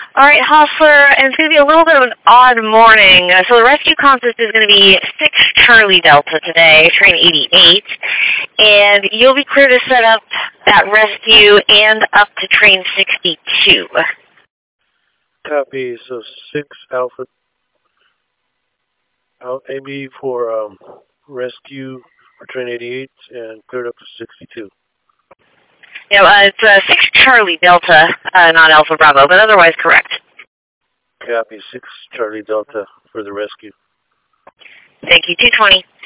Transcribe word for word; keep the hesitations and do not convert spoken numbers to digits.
All right, Hostler, and it's going to be a little bit of an odd morning. Uh, so the rescue consist is going to be six Charlie Delta today, train eighty-eight, and you'll be clear to set up that rescue and up to train sixty-two. Copy. So six Alpha, out A B for um, rescue for train eighty-eight and cleared up to sixty-two. Yeah, uh, it's uh, six Charlie Delta, uh, not Alpha Bravo, but otherwise correct. Copy. six Charlie Delta for the rescue. Thank you, two twenty.